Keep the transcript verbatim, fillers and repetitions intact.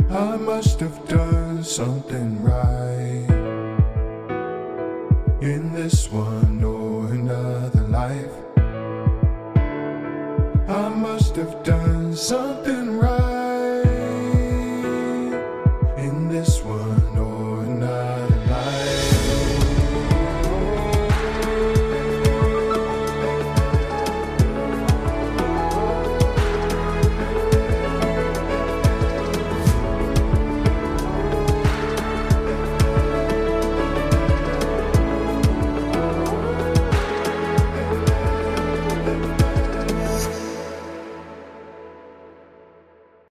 I must have done something right in this one or another life. I must have done something right.